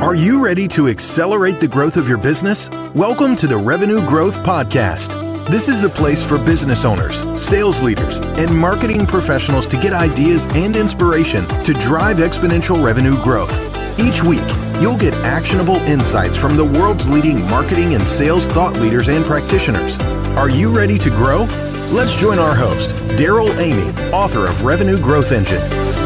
Are you ready to accelerate the growth of your business? Welcome to the Revenue Growth Podcast. This is the place for business owners, sales leaders, and marketing professionals to get ideas and inspiration to drive exponential revenue growth. Each week, you'll get actionable insights from the world's leading marketing and sales thought leaders and practitioners. Are you ready to grow? Let's join our host, Daryl Amy, author of Revenue Growth Engine.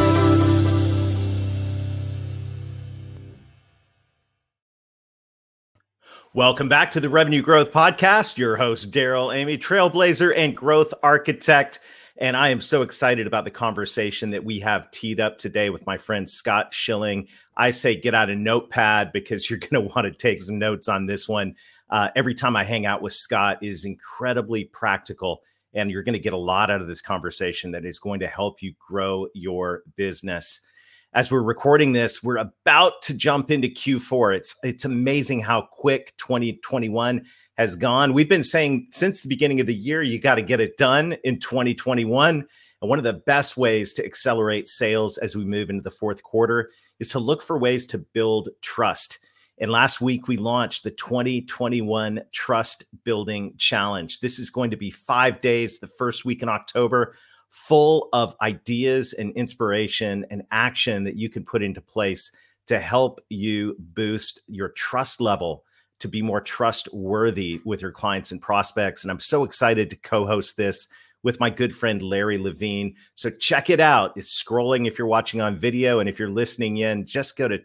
Welcome back to the Revenue Growth Podcast. Your host, Daryl Amy, trailblazer and growth architect. And I am so excited about the conversation that we have teed up today with my friend, Scott Schilling. I say get out a notepad because you're going to want to take some notes on this one. Every time I hang out with Scott is incredibly practical, and you're going to get a lot out of this conversation that is going to help you grow your business. As we're recording this, we're about to jump into Q4. It's amazing how quick 2021 has gone. We've been saying since the beginning of the year, you got to get it done in 2021. And one of the best ways to accelerate sales as we move into the fourth quarter is to look for ways to build trust. And last week, we launched the 2021 Trust Building Challenge. This is going to be 5 days, the first week in October, full of ideas and inspiration and action that you can put into place to help you boost your trust level to be more trustworthy with your clients and prospects. And I'm so excited to co-host this with my good friend, Larry Levine. So check it out. It's scrolling if you're watching on video. And if you're listening in, just go to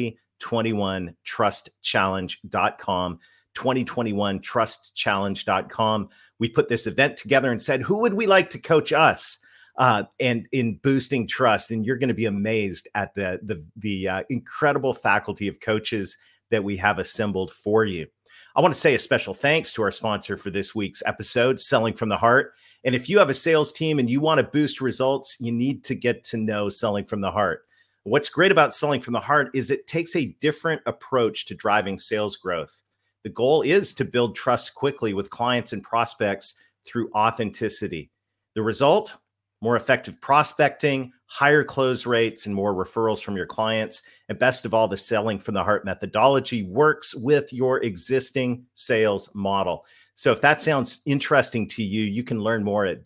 2021trustchallenge.com, 2021trustchallenge.com. We put this event together and said, who would we like to coach us and in boosting trust? And you're going to be amazed at the incredible faculty of coaches that we have assembled for you. I want to say a special thanks to our sponsor for this week's episode, Selling from the Heart. And if you have a sales team and you want to boost results, you need to get to know Selling from the Heart. What's great about Selling from the Heart is it takes a different approach to driving sales growth. The goal is to build trust quickly with clients and prospects through authenticity. The result? More effective prospecting, higher close rates, and more referrals from your clients. And best of all, the Selling from the Heart methodology works with your existing sales model. So if that sounds interesting to you, you can learn more at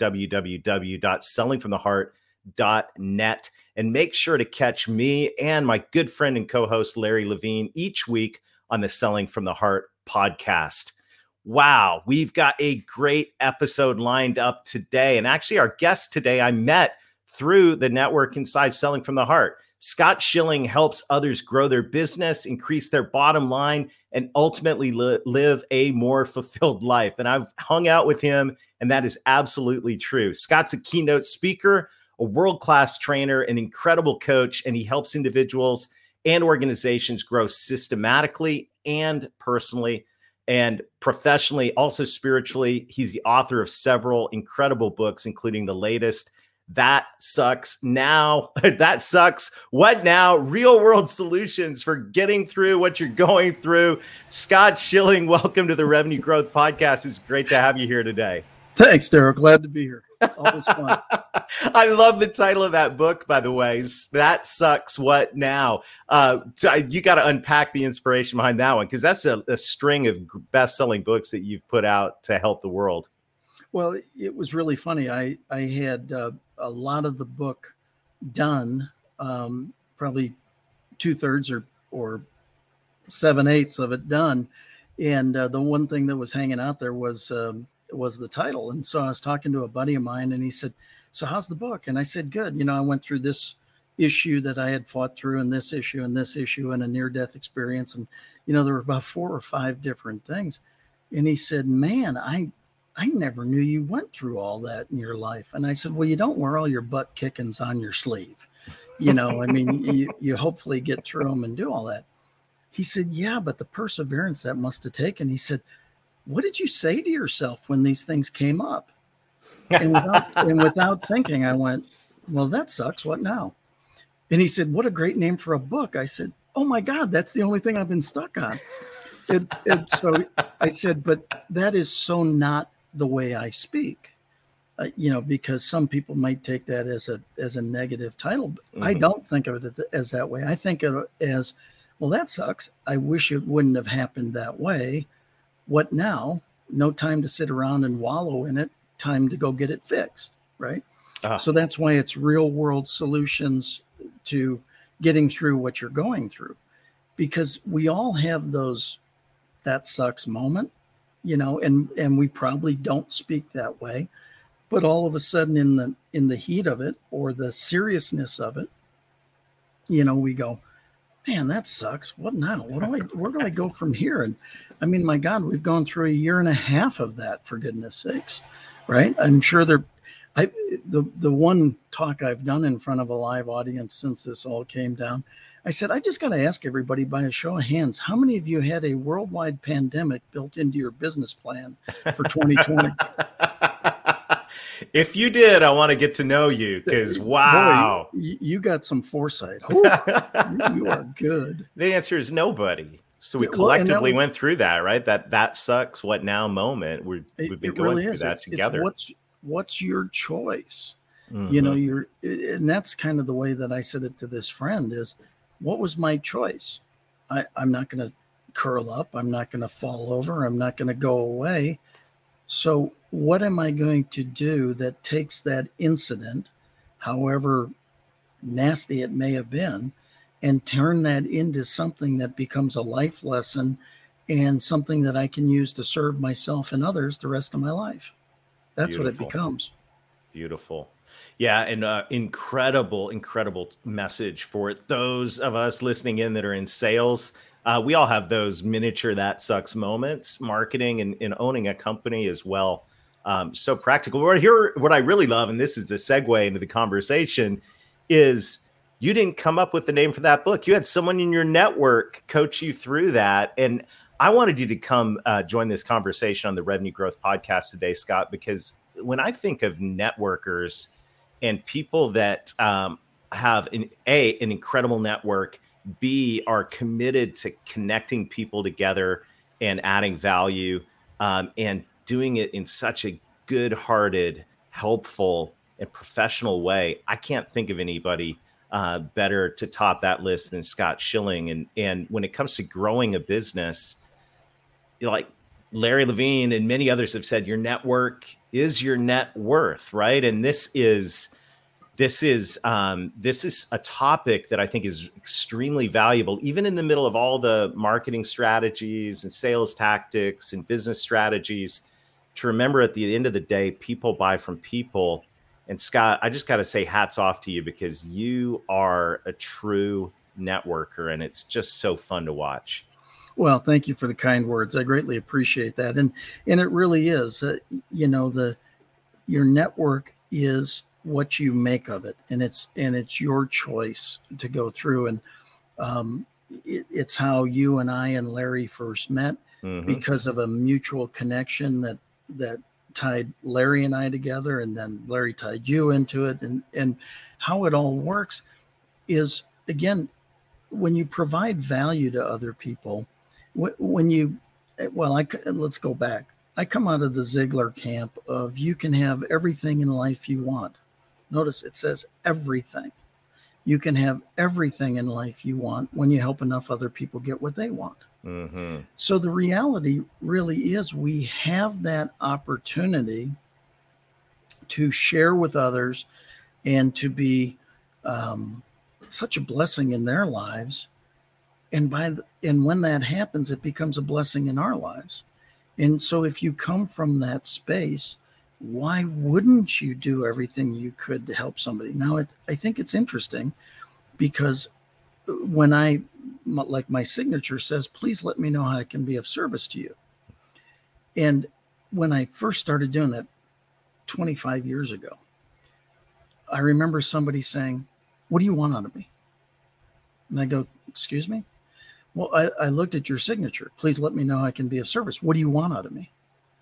www.sellingfromtheheart.net. And make sure to catch me and my good friend and co-host, Larry Levine, each week on the Selling from the Heart podcast. Wow, we've got a great episode lined up today. And actually, our guest today I met through the network inside Selling from the Heart. Scott Schilling helps others grow their business, increase their bottom line, and ultimately live a more fulfilled life. And I've hung out with him, and that is absolutely true. Scott's a keynote speaker, a world-class trainer, an incredible coach, and he helps individuals and organizations grow systematically and personally and professionally, also spiritually. He's the author of several incredible books, including the latest, That Sucks Now. That Sucks. What Now? Real world solutions for getting through what you're going through. Scott Schilling, welcome to the Revenue Growth Podcast. It's great to have you here today. Thanks, Daryl. Glad to be here. Always fun. I love the title of that book, by the way. That Sucks, What Now? So you got to unpack the inspiration behind that one, because that's a string of best-selling books that you've put out to help the world. Well, it was really funny. I had a lot of the book done, probably 2/3 or 7/8 of it done. And the one thing that was hanging out there was the title. And so I was talking to a buddy of mine, and he said, so how's the book? And I said, good. I went through this issue that I had fought through, and this issue and this issue and a near-death experience. And, there were about 4 or 5 different things. And he said, man, I never knew you went through all that in your life. And I said, well, you don't wear all your butt kickings on your sleeve. You hopefully get through them and do all that. He said, yeah, but the perseverance that must have taken. He said, what did you say to yourself when these things came up? And without thinking, I went, well, that sucks. What now? And he said, what a great name for a book. I said, oh my God, that's the only thing I've been stuck on. So I said, but that is so not the way I speak, because some people might take that as a negative title. But I don't think of it as that way. I think of it as Well, that sucks. I wish it wouldn't have happened that way. What now? No time to sit around and wallow in it. Time to go get it fixed, right? So that's why it's real world solutions to getting through what you're going through, because we all have those that sucks moment, and we probably don't speak that way, but all of a sudden in the heat of it or the seriousness of it, we go, man, that sucks. What now? Where do I go from here? And I mean, my God, we've gone through a year and a half of that, for goodness sakes, right? I'm sure the one talk I've done in front of a live audience since this all came down, I said, I just got to ask everybody by a show of hands, how many of you had a worldwide pandemic built into your business plan for 2020? If you did, I want to get to know you, because wow. Boy, you got some foresight. Ooh, you are good. The answer is nobody. So we collectively went through that, right? That sucks. What now moment. We've been going through that together. What's your choice? Mm-hmm. And that's kind of the way that I said it to this friend is, what was my choice? I'm not going to curl up. I'm not going to fall over. I'm not going to go away. So what am I going to do that takes that incident, however nasty it may have been, and turn that into something that becomes a life lesson and something that I can use to serve myself and others the rest of my life? That's Beautiful. What it becomes. Beautiful. Yeah. And incredible message for those of us listening in that are in sales. We all have those miniature that sucks moments, marketing and owning a company as well. So practical. What I really love, and this is the segue into the conversation, is you didn't come up with the name for that book. You had someone in your network coach you through that. And I wanted you to come join this conversation on the Revenue Growth Podcast today, Scott, because when I think of networkers and people that have an incredible network, B, are committed to connecting people together and adding value, and doing it in such a good-hearted, helpful, and professional way, I can't think of anybody better to top that list than Scott Schilling. And when it comes to growing a business, like Larry Levine and many others have said, your network is your net worth, right? And this is a topic that I think is extremely valuable, even in the middle of all the marketing strategies and sales tactics and business strategies, to remember at the end of the day, people buy from people. And Scott, I just got to say hats off to you, because you are a true networker, and it's just so fun to watch. Well, thank you for the kind words. I greatly appreciate that. And it really is, your network is what you make of it. And it's your choice to go through. And it's how you and I and Larry first met, mm-hmm. because of a mutual connection that tied Larry and I together. And then Larry tied you into it. And how it all works is, again, when you provide value to other people, let's go back. I come out of the Ziglar camp of you can have everything in life you want. Notice it says everything. You can have everything in life you want when you help enough other people get what they want. Mm-hmm. So the reality really is we have that opportunity to share with others and to be such a blessing in their lives. And when that happens, it becomes a blessing in our lives. And so if you come from that space, why wouldn't you do everything you could to help somebody? Now, I think it's interesting, because when like my signature says, please let me know how I can be of service to you. And when I first started doing that 25 years ago, I remember somebody saying, what do you want out of me? And I go, excuse me? Well, I looked at your signature. Please let me know how I can be of service. What do you want out of me?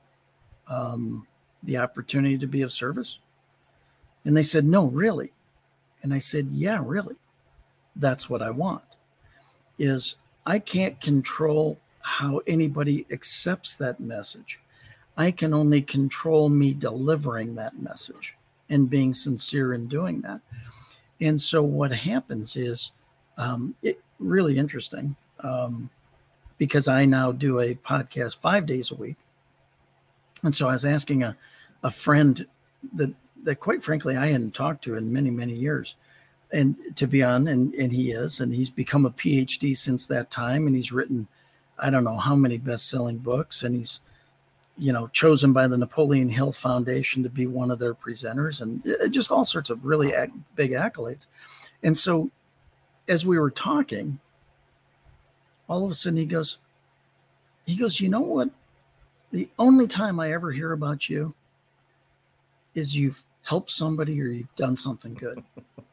The opportunity to be of service? And they said, no, really. And I said, yeah, really. That's what I want. Is I can't control how anybody accepts that message. I can only control me delivering that message and being sincere in doing that. And so what happens is, it really interesting. because I now do a podcast 5 days a week. And so I was asking a friend that quite frankly, I hadn't talked to in many, many years, and to be on, and he is, and he's become a PhD since that time. And he's written, I don't know how many best-selling books, and he's, chosen by the Napoleon Hill Foundation to be one of their presenters, and just all sorts of really big accolades. And so as we were talking, all of a sudden he goes, you know what? The only time I ever hear about you is you've helped somebody or you've done something good.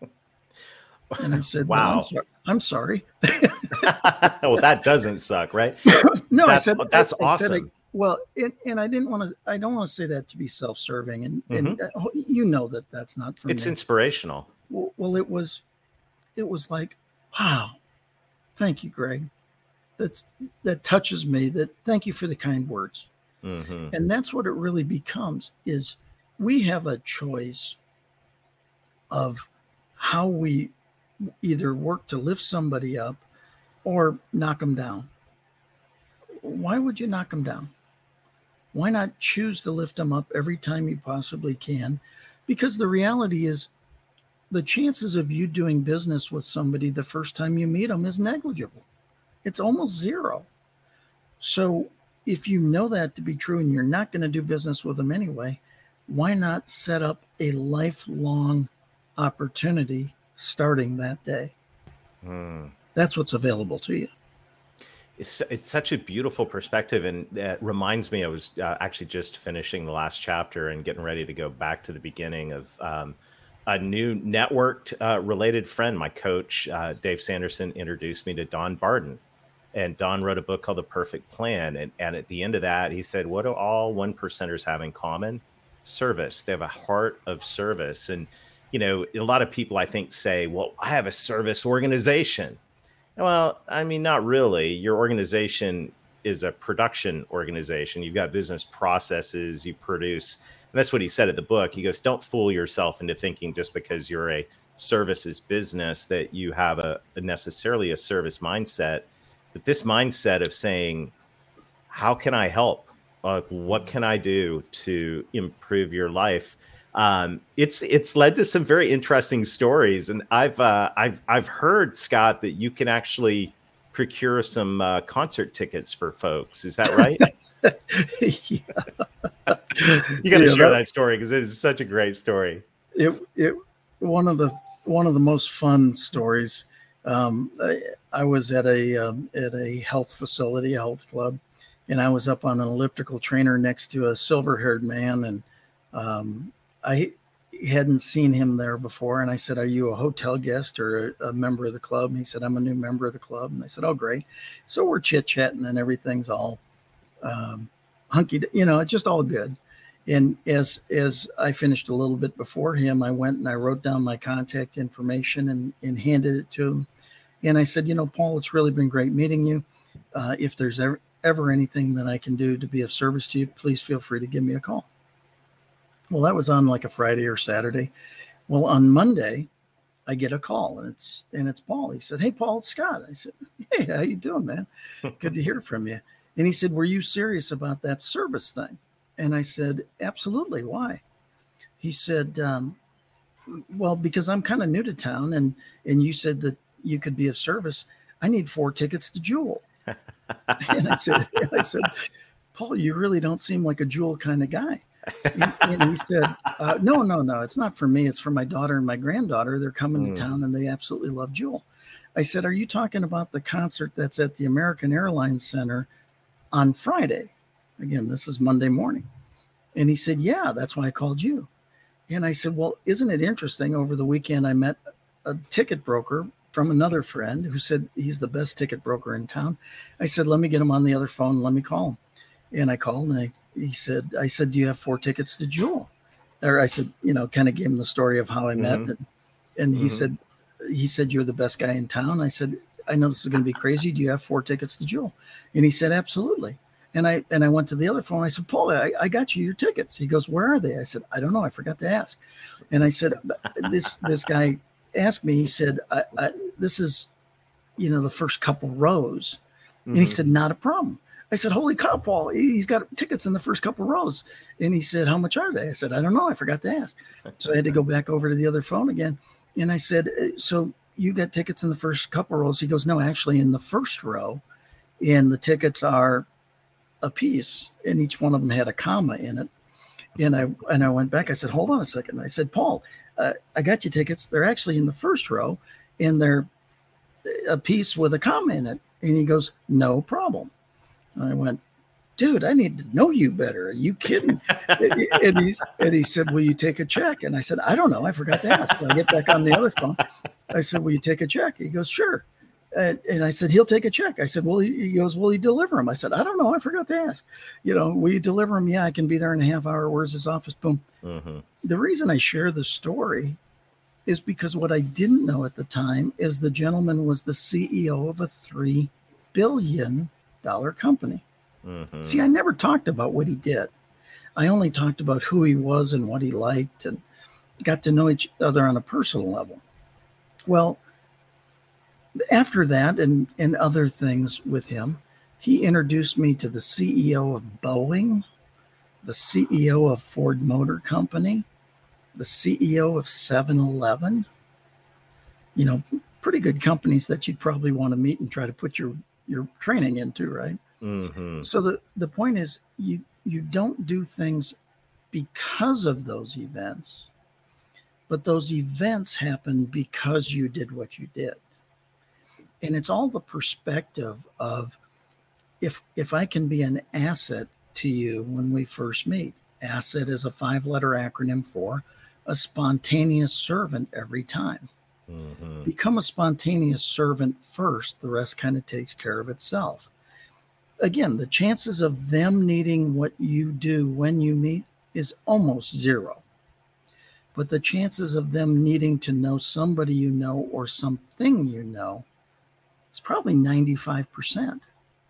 And I said, wow. Well, I'm sorry. Well, that doesn't suck, right? No, that's I awesome. said, well, and I don't want to say that to be self-serving. And that's not for me. It's inspirational. Well, it was like, wow, thank you, Greg. That touches me. Thank you for the kind words. Mm-hmm. And that's what it really becomes, is we have a choice of how we either work to lift somebody up or knock them down. Why would you knock them down? Why not choose to lift them up every time you possibly can? Because the reality is the chances of you doing business with somebody the first time you meet them is negligible. It's almost zero. So if you know that to be true and you're not going to do business with them anyway, why not set up a lifelong opportunity starting that day? That's what's available to you. It's such a beautiful perspective. And it reminds me, I was actually just finishing the last chapter and getting ready to go back to the beginning of a new networked related friend. My coach, Dave Sanderson, introduced me to Don Barden. And Don wrote a book called The Perfect Plan. And at the end of that, he said, what do all 1%ers have in common? Service. They have a heart of service. And, a lot of people, I think, say, well, I have a service organization. Well, I mean, not really. Your organization is a production organization. You've got business processes, you produce. And that's what he said at the book. He goes, don't fool yourself into thinking just because you're a services business that you have necessarily a service mindset. But this mindset of saying, how can I help? What can I do to improve your life? It's led to some very interesting stories. And I've heard, Scott, that you can actually procure some concert tickets for folks. Is that right? Yeah. You got to share that story because it is such a great story. One of the most fun stories. I was at a health facility, a health club, and I was up on an elliptical trainer next to a silver-haired man, and I hadn't seen him there before. And I said, "Are you a hotel guest or a member of the club?" And he said, "I'm a new member of the club." And I said, "Oh, great." So we're chit-chatting, and everything's all hunky, it's just all good. And as I finished a little bit before him, I went and I wrote down my contact information and handed it to him. And I said, Paul, it's really been great meeting you. If there's ever anything that I can do to be of service to you, please feel free to give me a call. Well, that was on like a Friday or Saturday. Well, on Monday, I get a call, and it's Paul. He said, "Hey, Paul, it's Scott." I said, "Hey, how you doing, man? Good to hear from you." And he said, "Were you serious about that service thing?" And I said, "Absolutely. Why?" He said, "Well, because I'm kind of new to town, and you said that you could be of service. I need 4 tickets to Jewel." And I said, "Paul, you really don't seem like a Jewel kind of guy." And he said, no, it's not for me. It's for my daughter and my granddaughter. They're coming to town and they absolutely love Jewel. I said, "Are you talking about the concert that's at the American Airlines Center on Friday?" Again, this is Monday morning. And he said, "Yeah, that's why I called you." And I said, "Well, isn't it interesting? Over the weekend, I met a ticket broker from another friend who said he's the best ticket broker in town." I said, "Let me get him on the other phone. Let me call him." And I called, and I said, "Do you have 4 tickets to Jewel?" Or I said, kind of gave him the story of how I met. And he said, "You're the best guy in town." I said, "I know this is going to be crazy. Do you have 4 tickets to Jewel?" And he said, "Absolutely." And I went to the other phone. I said, "Paul, I got you your tickets." He goes, "Where are they?" I said, "I don't know. I forgot to ask." And I said, this guy asked me, he said, this is the first couple rows. And he said, not a problem. I said, holy cow, Paul, he's got tickets in the first couple rows. And he said, how much are they? I said, I don't know. I forgot to ask. So I had to go back over to the other phone again. And I said, so you got tickets in the first couple rows? He goes, no, actually in the first row. And the tickets are a piece, and each one of them had a comma in it. And I went back. I said, hold on a second. I said, Paul, I got you tickets. They're actually in the first row, and they're a piece with a comma in it. And he goes, no problem. And I went, dude, I need to know you better. Are you kidding? and he said, will you take a check? And I said, I don't know. I forgot to ask. I get back on the other phone. I said, will you take a check? He goes, sure. And I said, he'll take a check. I said, well, he goes, will he deliver them? I said, I don't know. I forgot to ask. Will you deliver them? Yeah, I can be there in a half hour. Where's his office? Boom. Mm-hmm. The reason I share the story is because what I didn't know at the time is the gentleman was the CEO of a $3 billion company. Mm-hmm. See, I never talked about what he did. I only talked about who he was and what he liked, and got to know each other on a personal level. Well, after that and other things with him, he introduced me to the CEO of Boeing, the CEO of Ford Motor Company, the CEO of 7-Eleven, pretty good companies that you'd probably want to meet and try to put your training into, right? Mm-hmm. So the point is you don't do things because of those events, but those events happen because you did what you did. And it's all the perspective of if I can be an asset to you when we first meet. Asset is a 5-letter acronym for a spontaneous servant every time. Mm-hmm. Become a spontaneous servant first. The rest kind of takes care of itself. Again, the chances of them needing what you do when you meet is almost zero. But the chances of them needing to know somebody you know or something you know is probably 95%.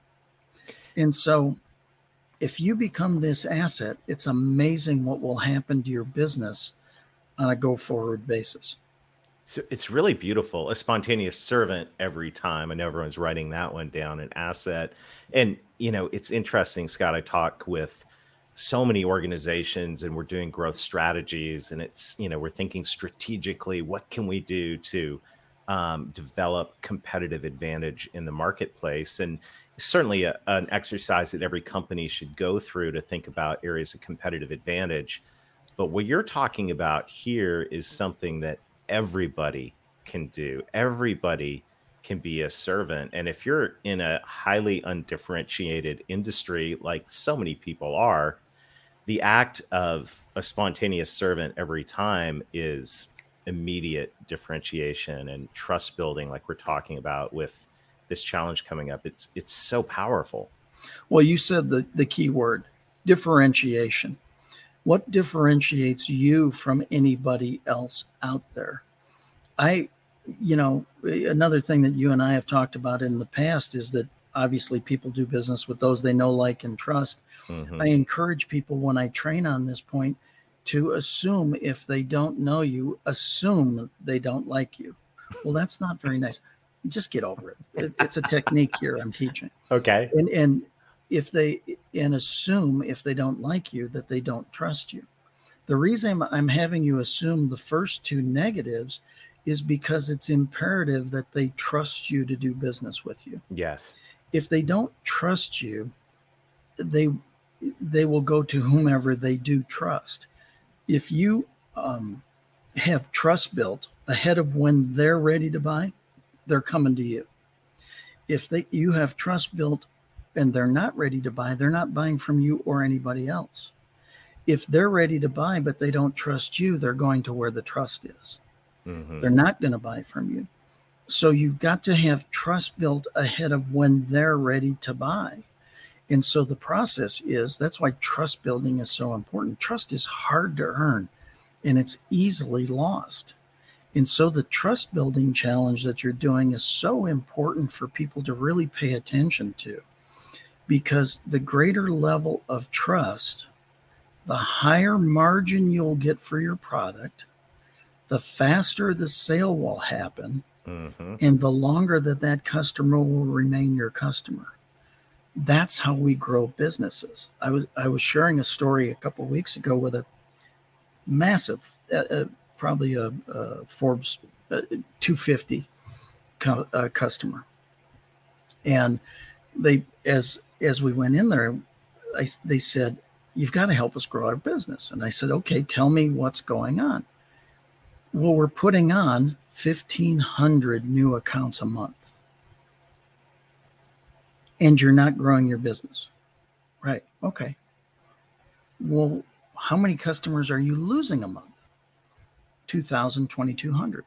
And so if you become this asset, it's amazing what will happen to your business on a go-forward basis. So it's really beautiful. A spontaneous servant every time. I know everyone's writing that one down, an asset. And, it's interesting, Scott, I talk with so many organizations and we're doing growth strategies, and it's, we're thinking strategically, what can we do to develop competitive advantage in the marketplace? And certainly an exercise that every company should go through to think about areas of competitive advantage. But what you're talking about here is something that everybody can do. Everybody can be a servant. And if you're in a highly undifferentiated industry, like so many people are, the act of a spontaneous servant every time is immediate differentiation and trust building, like we're talking about with this challenge coming up. It's so powerful. Well, you said the key word, differentiation. What differentiates you from anybody else out there? Another thing that you and I have talked about in the past is that obviously people do business with those they know, like, and trust. Mm-hmm. I encourage people when I train on this point to assume if they don't know you, assume they don't like you. Well, that's not very nice. Just get over it. It's a technique here I'm teaching. Okay. And assume if they don't like you that they don't trust you. The reason I'm having you assume the first two negatives is because it's imperative that they trust you to do business with you. Yes. If they don't trust you, they will go to whomever they do trust. If you have trust built ahead of when they're ready to buy, they're coming to you. If you have trust built and they're not ready to buy, they're not buying from you or anybody else. If they're ready to buy, but they don't trust you, they're going to where the trust is. Mm-hmm. They're not going to buy from you. So you've got to have trust built ahead of when they're ready to buy. And so the process is, that's why trust building is so important. Trust is hard to earn and it's easily lost. And so the trust building challenge that you're doing is so important for people to really pay attention to, because the greater level of trust, the higher margin you'll get for your product, the faster the sale will happen, Mm-hmm. And the longer that customer will remain your customer, that's how we grow businesses. I was sharing a story a couple of weeks ago with a massive, probably a Forbes 250 customer, and they as we went in there, they said, "You've got to help us grow our business." And I said, "Okay, tell me what's going on." Well, we're putting on 1,500 new accounts a month, and you're not growing your business. Right. Okay. Well, how many customers are you losing a month? 2,000, 2,200.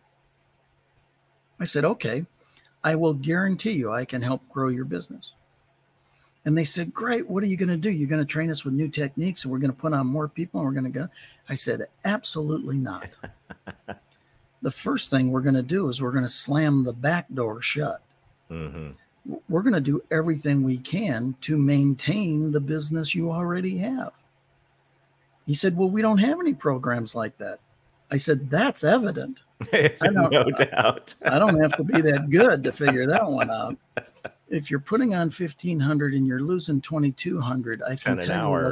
I said, okay, I will guarantee you I can help grow your business. And they said, great. What are you going to do? You're going to train us with new techniques and we're going to put on more people and we're going to go. I said, absolutely not. The first thing we're going to do is we're going to slam the back door shut. Mm-hmm. We're going to do everything we can to maintain the business you already have. He said, well, we don't have any programs like that. I said, that's evident. No doubt. I don't have to be that good to figure that one out. If you're putting on 1,500 and you're losing 2,200, I can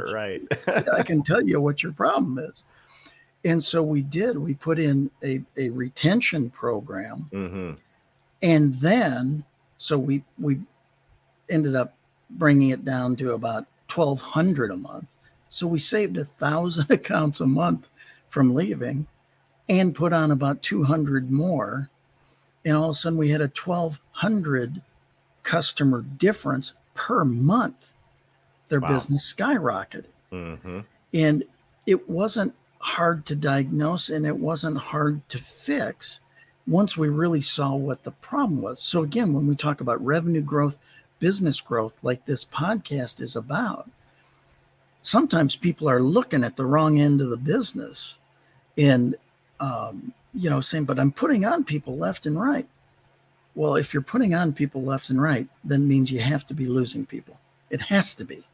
tell you what your problem is. And so we put in a retention program. Mm-hmm. And then, so we ended up bringing it down to about 1,200 a month. So we saved 1,000 accounts a month from leaving and put on about 200 more. And all of a sudden we had a 1,200 customer difference per month. Their business skyrocketed. Mm-hmm. And it wasn't hard to diagnose and it wasn't hard to fix once we really saw what the problem was. So again, when we talk about revenue growth, business growth, like this podcast is about, sometimes people are looking at the wrong end of the business and, saying, but I'm putting on people left and right. Well, if you're putting on people left and right, then means you have to be losing people. It has to be.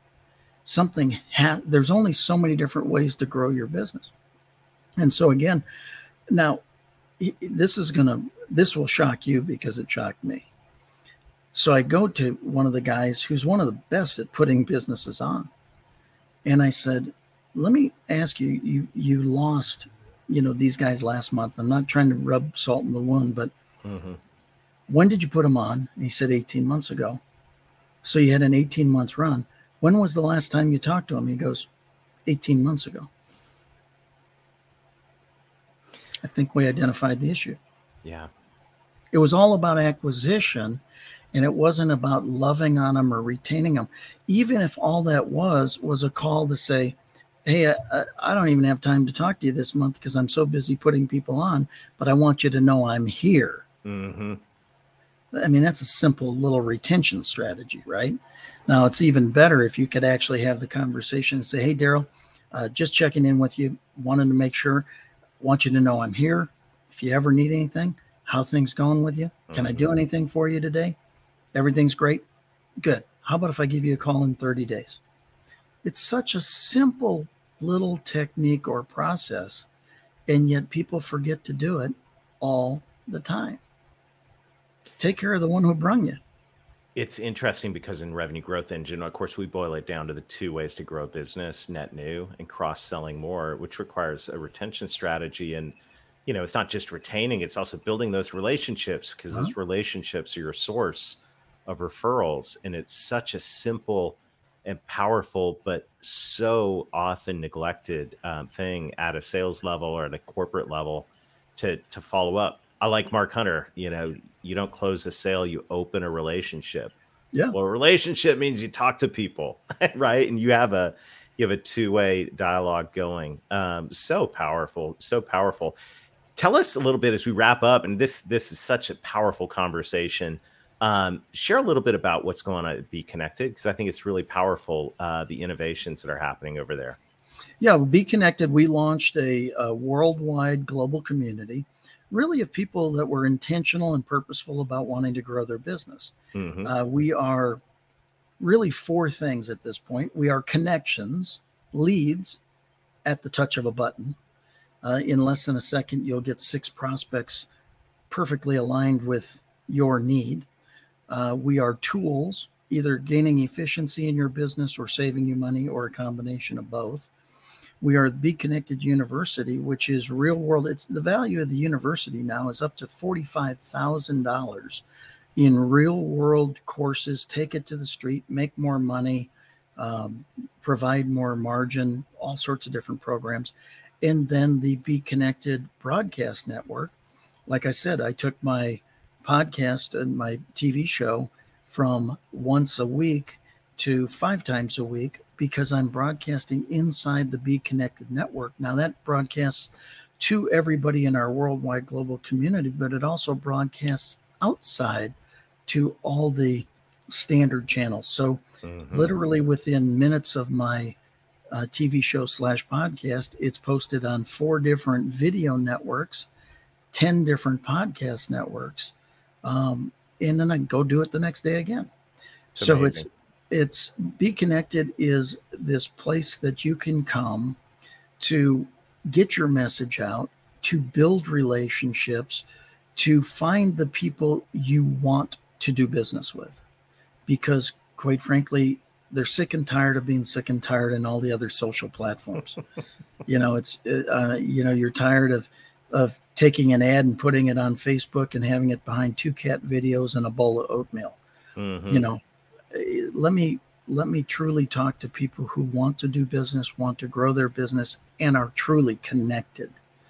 There's only so many different ways to grow your business. And so again, now this will shock you because it shocked me. So I go to one of the guys who's one of the best at putting businesses on. And I said, let me ask you, you lost, these guys last month. I'm not trying to rub salt in the wound, but mm-hmm. When did you put them on? And he said 18 months ago. So you had an 18-month run. When was the last time you talked to him? He goes, 18 months ago. I think we identified the issue. Yeah. It was all about acquisition, and it wasn't about loving on them or retaining them. Even if all that was a call to say, hey, I don't even have time to talk to you this month because I'm so busy putting people on, but I want you to know I'm here. Mm-hmm. I mean, that's a simple little retention strategy, right? Now, it's even better if you could actually have the conversation and say, hey, Daryl, just checking in with you, wanted to make sure, want you to know I'm here. If you ever need anything, how things going with you? Can I do anything for you today? Everything's great? Good. How about if I give you a call in 30 days? It's such a simple little technique or process, and yet people forget to do it all the time. Take care of the one who brung you. It's interesting because in Revenue Growth Engine, of course, we boil it down to the two ways to grow business: net new and cross-selling more, which requires a retention strategy. And, it's not just retaining, it's also building those relationships, because those relationships are your source of referrals. And it's such a simple and powerful, but so often neglected thing at a sales level or at a corporate level to follow up. I like Mark Hunter, you don't close a sale, you open a relationship. Yeah. Well, a relationship means you talk to people, right? And you have a two-way dialogue going. So powerful, so powerful. Tell us a little bit as we wrap up, and this is such a powerful conversation. Share a little bit about what's going on at Be Connected, because I think it's really powerful, the innovations that are happening over there. Yeah, Be Connected, we launched a worldwide global community, really of people that were intentional and purposeful about wanting to grow their business. Mm-hmm. We are really four things at this point. We are connections, leads at the touch of a button. In less than a second, you'll get 6 prospects perfectly aligned with your need. We are tools, either gaining efficiency in your business or saving you money, or a combination of both. We are the Be Connected University, which is real world. It's the value of the university now is up to $45,000 in real world courses. Take it to the street, make more money, provide more margin, all sorts of different programs. And then the Be Connected Broadcast Network. Like I said, I took my podcast and my TV show from once a week to 5 times a week, because I'm broadcasting inside the Be Connected Network. Now that broadcasts to everybody in our worldwide global community, but it also broadcasts outside to all the standard channels. So literally within minutes of my TV show / podcast, it's posted on 4 different video networks, 10 different podcast networks. And then I go do it the next day again. So it's Be Connected is this place that you can come to get your message out, to build relationships, to find the people you want to do business with. Because quite frankly, they're sick and tired of being sick and tired in all the other social platforms. You're tired of taking an ad and putting it on Facebook and having it behind 2 cat videos and a bowl of oatmeal. Let me truly talk to people who want to do business, want to grow their business, and are truly connected.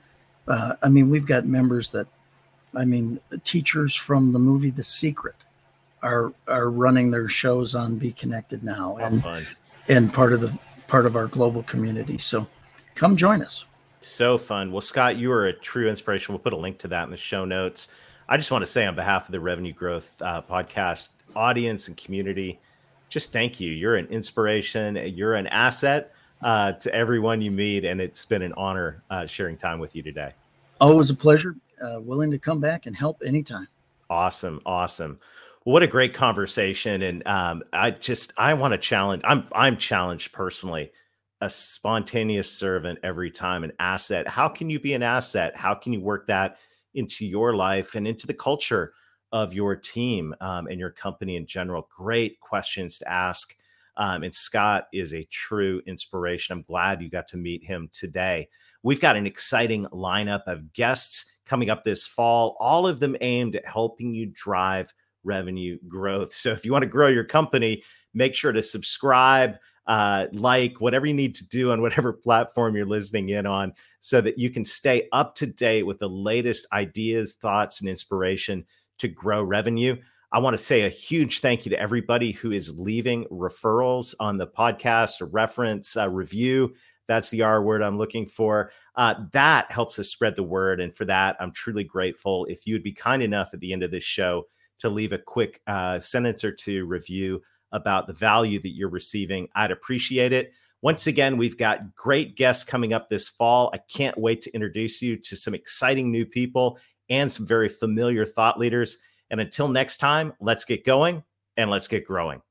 We've got members that, teachers from the movie The Secret are running their shows on Be Connected now, and part of our global community. So come join us. So fun. Well, Scott, you are a true inspiration. We'll put a link to that in the show notes. I just want to say on behalf of the Revenue Growth podcast audience and community, just thank you. You're an inspiration. You're an asset to everyone you meet. And it's been an honor sharing time with you today. Always a pleasure. Willing to come back and help anytime. Awesome. What a great conversation. And I want to challenge. I'm challenged personally. A spontaneous servant every time, an asset. How can you be an asset? How can you work that into your life and into the culture of your team and your company in general? Great questions to ask. And Scott is a true inspiration. I'm glad you got to meet him today. We've got an exciting lineup of guests coming up this fall, all of them aimed at helping you drive revenue growth. So if you want to grow your company, make sure to subscribe, like whatever you need to do on whatever platform you're listening in on, so that you can stay up to date with the latest ideas, thoughts, and inspiration to grow revenue. I want to say a huge thank you to everybody who is leaving referrals on the podcast, a reference, a review. That's the R word I'm looking for. That helps us spread the word. And for that, I'm truly grateful. If you would be kind enough at the end of this show to leave a quick sentence or 2 review about the value that you're receiving, I'd appreciate it. Once again, we've got great guests coming up this fall. I can't wait to introduce you to some exciting new people and some very familiar thought leaders. And until next time, let's get going and let's get growing.